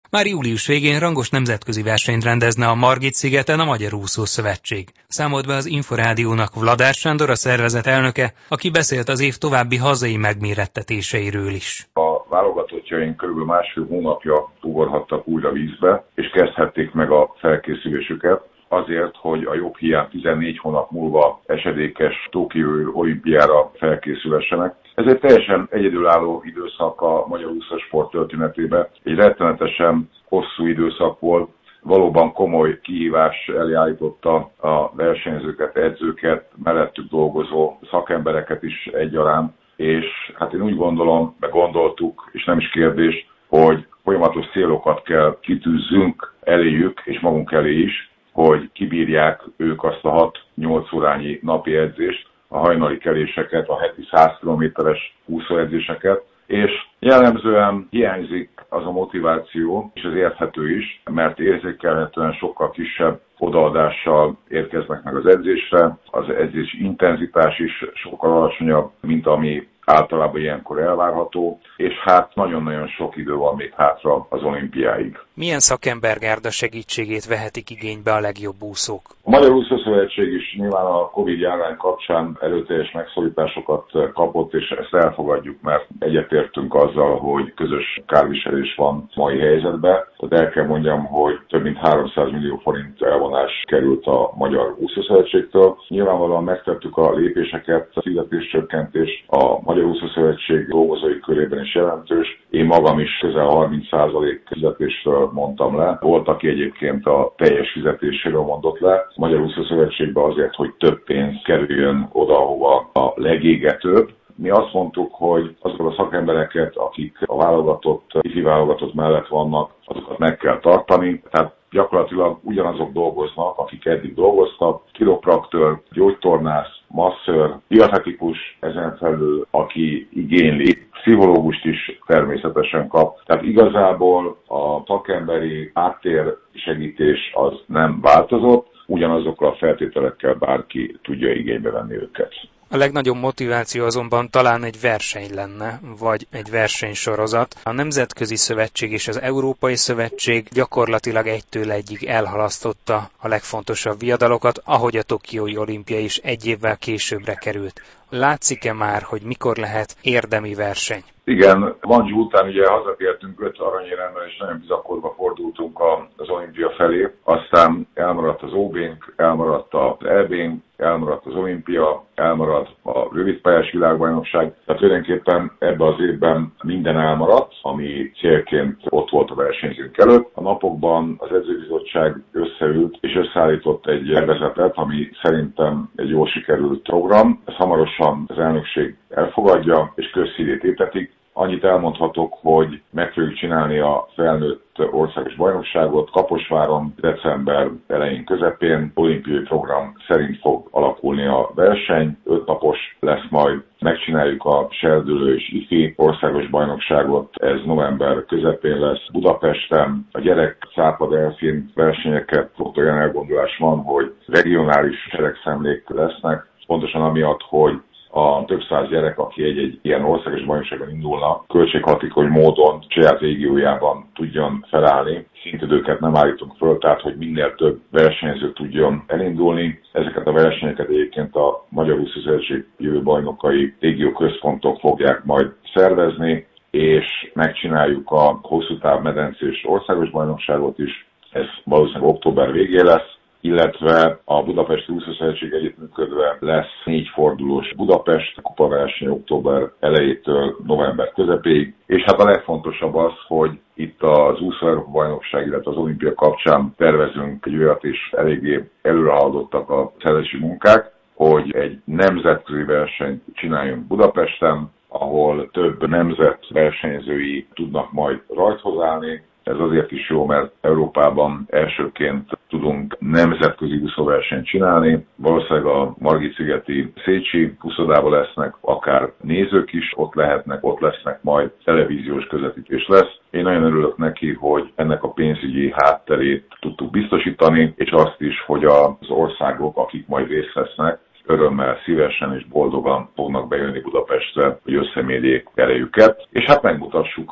Már július végén rangos nemzetközi versenyt rendezne a Margit-szigeten a Magyar Úszó Szövetség. Számolt be az Inforádiónak Vladár Sándor, a szervezet elnöke, aki beszélt az év további hazai megmérettetéseiről is. A válogatottjaink körülbelül másfél hónapja ugorhattak újra vízbe, és kezdhették meg a felkészülésüket. Azért, hogy a jobb hiány 14 hónap múlva esedékes Tokiói olimpiára felkészülhessenek. Ez egy teljesen egyedülálló időszak a magyar úszósport történetében. Egy rettenetesen hosszú időszak volt, valóban komoly kihívás elé állította a versenyzőket, edzőket, mellettük dolgozó szakembereket is egyaránt. És hát én úgy gondolom, meg gondoltuk, és nem is kérdés, hogy folyamatos célokat kell kitűzzünk eléjük, és magunk elé is, hogy kibírják ők azt a 6-8 órányi napi edzést, a hajnali keléseket, a heti 100 kilométeres úszóedzéseket, és jellemzően hiányzik az a motiváció, és ez érthető is, mert érzékelhetően sokkal kisebb odaadással érkeznek meg az edzésre, az edzés intenzitás is sokkal alacsonyabb, mint ami általában ilyenkor elvárható, és hát nagyon-nagyon sok idő van még hátra az olimpiáig. Milyen szakembergárda segítségét vehetik igénybe a legjobb úszók? A Magyar Úszószövetség is nyilván a Covid-járvány kapcsán erőteljes megszorításokat kapott, és ezt elfogadjuk, mert egyetértünk azzal, hogy közös kárviselés van mai helyzetben. Tehát el kell mondjam, hogy több mint 300 millió forint elvonás került a Magyar Úszószövetségtől. Nyilvánvalóan megtettük a lépéseket, a fizetéscsökkentés a Magyar Úszószövetség dolgozói körében is jelentős. Én magam is közel 30% fizetésről mondtam le. Volt, aki egyébként a teljes fizetéséről mondott le. A Magyar Úszószövetségbe azért, hogy több pénz kerüljön oda, ahova a legégetőbb. Mi azt mondtuk, hogy azokat a szakembereket, akik a válogatott, ifi válogatott mellett vannak, azokat meg kell tartani. Tehát gyakorlatilag ugyanazok dolgoznak, akik eddig dolgoztak, kiropraktőr, gyógytornász, masször, dietetikus, ezen felül, aki igényli, pszichológust is természetesen kap. Tehát igazából a szakemberi áttér segítés az nem változott, ugyanazokkal a feltételekkel bárki tudja igénybe venni őket. A legnagyobb motiváció azonban talán egy verseny lenne, vagy egy versenysorozat. A Nemzetközi Szövetség és az Európai Szövetség gyakorlatilag egytől egyig elhalasztotta a legfontosabb viadalokat, ahogy a Tokiói olimpia is egy évvel későbbre került. Látszik-e már, hogy mikor lehet érdemi verseny? Igen, Gwangju után ugye hazatértünk 5 aranyéremmel, és nagyon bizakodva fordultunk az olimpia felé. Aztán elmaradt az OB-nk, elmaradt az EB-nk, elmaradt az olimpia, elmaradt a rövidpályás világbajnokság. Tehát tulajdonképpen ebben az évben minden elmaradt, ami célként ott volt a versenyzőnk előtt. A napokban az edzőbizottság összeült és összeállított egy tervezetet, ami szerintem egy jól sikerült program. Ez hamarosan az elnökség elfogadja és közhírét étetik. Annyit elmondhatok, hogy meg fogjuk csinálni a felnőtt országos bajnokságot Kaposváron december elején közepén. Olimpiai program szerint fog alakulni a verseny. 5 napos lesz majd. Megcsináljuk a serdülő és ifi országos bajnokságot. Ez november közepén lesz Budapesten. A gyerek cápa delfin versenyeket ott olyan elgondolás van, hogy regionális seregszemlék lesznek. Pontosan amiatt, hogy a több száz gyerek, aki egy ilyen országos bajnokságon indulna, költséghatékony módon saját régiójában tudjon felállni. Szintidőket nem állítunk föl, tehát hogy minél több versenyző tudjon elindulni. Ezeket a versenyeket egyébként a Magyar Úszószövetség jövő bajnokai régióközpontok fogják majd szervezni, és megcsináljuk a hosszú táv medencés országos bajnokságot is. Ez valószínűleg október végén lesz, illetve a Budapesti Úszószövetség együttműködve lesz 4 fordulós Budapest kupaverseny október elejétől november közepéig. És hát a legfontosabb az, hogy itt az úszó-Európa-bajnokság, illetve az olimpia kapcsán tervezünk egy olyat is, eléggé előrehaladottak a szervezési munkák, hogy egy nemzetközi versenyt csináljunk Budapesten, ahol több nemzet versenyzői tudnak majd rajthoz állni. Ez azért is jó, mert Európában elsőként tudunk nemzetközi úszóversenyt csinálni. Valószínűleg a Margit-szigeti Szécsi úszodában lesznek, akár nézők is ott lehetnek, ott lesznek, majd televíziós közvetítés lesz. Én nagyon örülök neki, hogy ennek a pénzügyi hátterét tudtuk biztosítani, és azt is, hogy az országok, akik majd részt vesznek, örömmel, szívesen és boldogan fognak bejönni Budapestre, hogy összemérjék erejüket, és hát megmutassuk azt,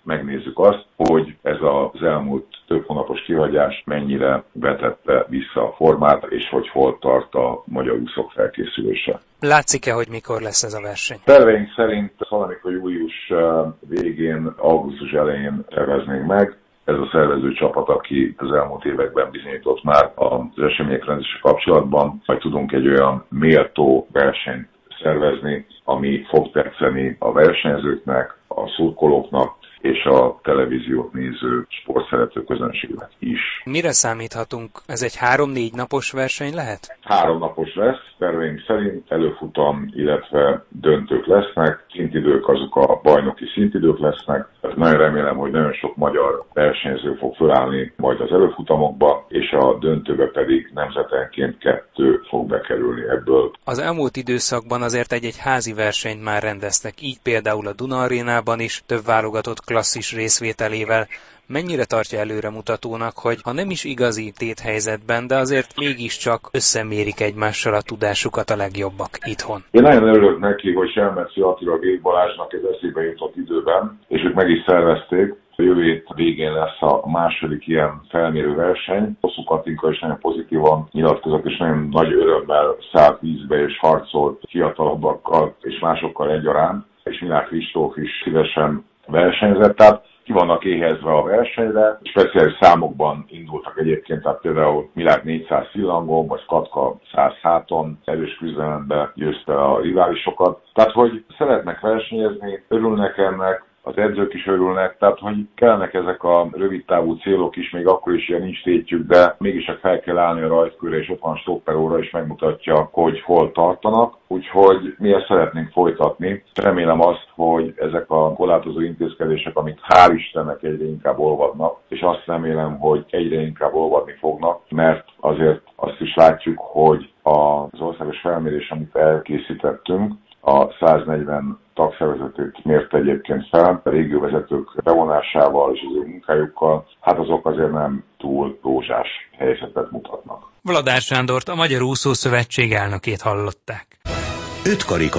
megnézzük azt, hogy ez az elmúlt több hónapos kihagyás mennyire vetette vissza a formát, és hogy hol tart a magyar úszók felkészülése. Látszik-e, hogy mikor lesz ez a verseny? Terveink szerint valamikor július végén, augusztus elején terveznénk meg. Ez a szervező csapat, aki az elmúlt években bizonyított már az események rendezése kapcsolatban, majd tudunk egy olyan méltó versenyt szervezni, ami fog tetszeni a versenyzőknek, a szurkolóknak és a televíziót néző sportszerető közönségnek is. Mire számíthatunk? Ez egy 3-4 napos verseny lehet? 3 napos lesz, terveink szerint előfutam, illetve döntők lesznek, szintidők azok a bajnoki szintidők lesznek. Tehát nagyon remélem, hogy nagyon sok magyar versenyző fog felállni majd az előfutamokba, és a döntőbe pedig nemzetenként 2 fog bekerülni ebből. Az elmúlt időszakban azért egy házi versenyt már rendeztek, így például a Duna Arénában is több válogatott klasszis részvételével. Mennyire tartja előremutatónak, hogy ha nem is igazi téthelyzetben, de azért mégiscsak összemérik egymással a tudásukat a legjobbak itthon? Én nagyon örülök neki, hogy Selmeci Attila, Gék Balázsnak ez eszébe jutott időben, és ők meg is szervezték. A jövő hét végén lesz a második ilyen felmérő verseny. Hosszú Katinka is nagyon pozitívan nyilatkozott, és nagyon nagy örömmel szállt vízbe és harcolt fiatalabbakkal és másokkal egyaránt, és Milák Kristóf is szívesen versenyzett. Tehát ki vannak éhezve a versenyre, speciális számokban indultak egyébként, tehát például Milák 400 szillangón, vagy Katka 100 háton, erős küzdelembe győzte a riválisokat. Tehát, hogy szeretnek versenyezni, örülnek ennek, az edzők is örülnek, tehát hogy kellenek ezek a rövidtávú célok is, még akkor is ilyen nincs tétjük, de mégis fel kell állni a rajtkörre, és ott van stop per óra, és megmutatja, hogy hol tartanak. Úgyhogy mi ezt szeretnénk folytatni. Remélem azt, hogy ezek a korlátozó intézkedések, amik hál' Istennek egyre inkább olvadnak, és azt remélem, hogy egyre inkább olvadni fognak, mert azért azt is látjuk, hogy az országos felmérés, amit elkészítettünk, a 140 tagszervezetét mért egyébként fel, a régióvezetők bevonásával és az ő munkájukkal, hát azok azért nem túl rózsás helyzetet mutatnak. Vladár Sándort, a Magyar Úszószövetség elnökét hallották. Ötkarika.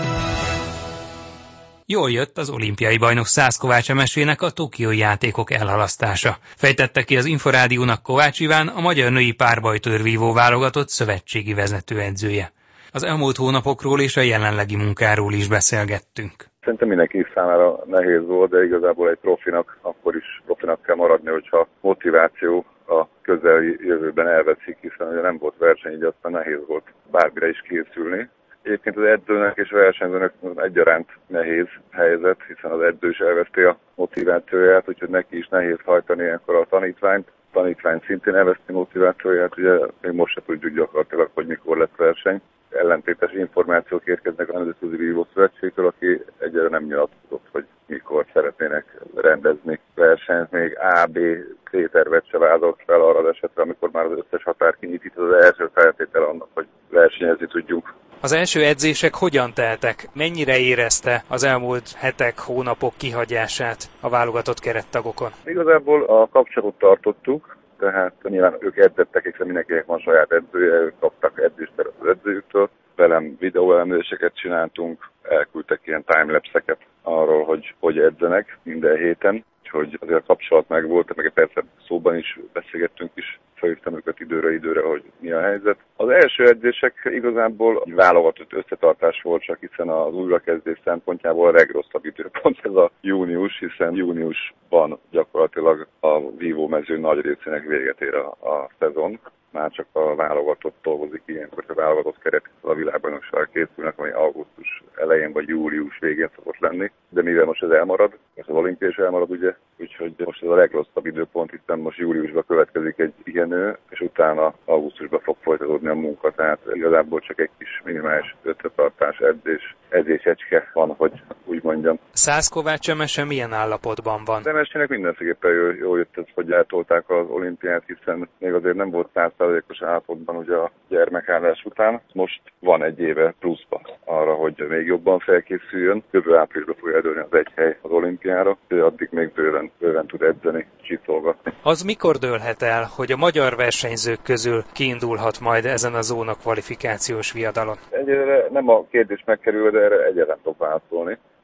Jól jött az olimpiai bajnok Szász Kovács Emesének a tokiói játékok elhalasztása. Fejtette ki az Inforádiónak Kovács Iván, a magyar női párbajtőrvívó válogatott szövetségi vezetőedzője. Az elmúlt hónapokról és a jelenlegi munkáról is beszélgettünk. Szerintem mindenki számára nehéz volt, de igazából egy profinak akkor is profinak kell maradni, hogyha motiváció a közeli jövőben elveszik, hiszen ugye nem volt verseny, így aztán nehéz volt bármire is készülni. Egyébként az edzőnek és versenyzőnek egyaránt nehéz helyzet, hiszen az edző is elveszti a motivációját, úgyhogy neki is nehéz hajtani ilyenkor a tanítványt. A tanítvány szintén elveszti motivációját, ugye még most se tudjuk gyakorlatilag, hogy mikor lesz verseny. Ellentétes információk érkeznek a Nemzetközi Vívó Szövetségtől, aki egyre nem nyilatkozott, hogy mikor szeretnének rendezni versenyt. Még A, B, C tervet se vázolt fel arra az esetre, amikor már az összes határ kinyitít, az első feltétel annak, hogy versenyezni tudjunk. Az első edzések hogyan teltek? Mennyire érezte az elmúlt hetek, hónapok kihagyását a válogatott kerettagokon? Igazából a kapcsolatot tartottuk, tehát nyilván ők edzettek, hiszen mindenkinek van saját edzője, ők kaptak edzésteret az edzőjüktől. Velem videóelemzéseket csináltunk, elküldtek ilyen timelapse-eket arról, hogy edzenek minden héten, úgyhogy azért a kapcsolat megvolt, meg persze szóban is beszélgettünk is, felhívtam őket időre, hogy mi a helyzet. Az első edzések igazából válogatott összetartás volt, csak hiszen az újrakezdés szempontjából a legrosszabb időpont ez a június, hiszen júniusban gyakorlatilag a vívómező nagy részének véget ér a szezon. Már csak a válogatott dolgozik ilyenkor, a válogatott keretek a világbajnokságra készülnek, ami augusztus elején vagy július végén szokott lenni. De mivel most ez elmarad, ez az olimpiai is elmarad, ugye, úgyhogy most ez a legrosszabb időpont, hiszen most júliusban következik egy igenő, és utána augusztusban fog folytatódni a munka, tehát igazából csak egy kis minimális összetartás, edzésecske van, hogy úgy mondjam. Szász Kovács Emese milyen állapotban van? Az Emesének mindenféleképpen jól jött ez, hogy eltolták az olimpiát, hiszen még azért nem volt 100%-os állapotban ugye a gyermekállás után. Most van egy éve pluszban arra, hogy még jobban felkészüljön. Jövő áprilisban fogja eldőlni az egy hely az olimpiára, de addig még bőven tud edzeni, csiszolgatni. Az mikor dőlhet el, hogy a magyar versenyzők közül kiindulhat majd ezen a zóna kvalifikációs viadalon? Egyelőre nem a kérdés megkerül, de erre egyáltalán tudok válaszolni.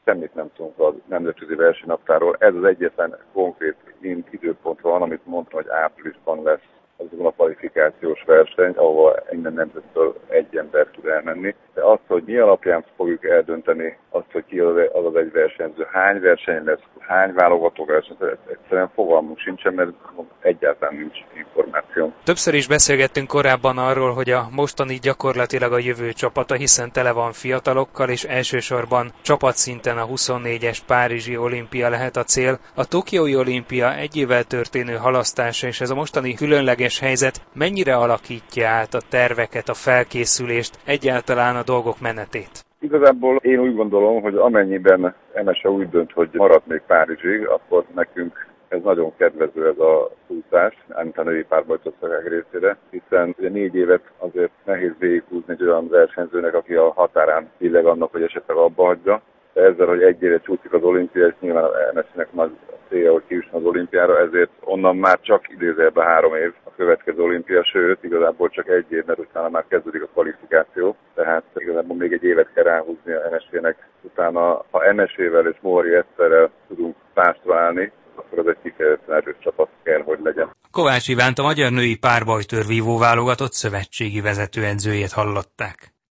semmit nem tudunk a nemzetközi versenynaptárról. Ez az egyetlen konkrét időpont van, amit mondtam, hogy áprilisban lesz azon a kvalifikációs verseny, ahol minden nemzettől egy ember tud elmenni. De azt, hogy mi alapján fogjuk eldönteni azt, hogy ki az egy versenyző, hány verseny lesz, hány válogató verseny, egyszerűen fogalmunk sincsen, mert egyáltalán nincs információ. Többször is beszélgettünk korábban arról, hogy a mostani gyakorlatilag a jövő csapata, hiszen tele van fiatalokkal, és elsősorban csapatszinten a 24-es párizsi olimpia lehet a cél. A tokiói olimpia egy évvel történő halasztása, és ez a mostani különleges helyzet mennyire alakítja át a terveket, a felkészülést, egyáltalán a dolgok menetét? Igazából én úgy gondolom, hogy amennyiben MSA úgy dönt, hogy marad még Párizsig, akkor nekünk ez nagyon kedvező ez a úszás, mint a női párbajtosságok részére, hiszen ugye 4 évet azért nehéz végighúzni egy olyan versenyzőnek, aki a határán illeg annak, hogy esetleg abba hagyja. De ezzel, hogy egy éve csúszik az olimpia, és nyilván a MSZ-nek nagy célja, hogy kijusson az olimpiára, ezért onnan már csak idézőjelben 3 év a következő olimpia, sőt, igazából csak 1 év, mert utána már kezdődik a kvalifikáció. Tehát igazából még egy évet kell ráhúzni a MSZ-nek. Utána, ha MSZ-vel és Móri Eszterrel tudunk pástra állni, akkor az egy kifejezetten erős csapat kell, hogy legyen. Kovács Ivánt, a magyar női párbajtőr vívó válogatott szövetségi vezetőedzőjét hallották.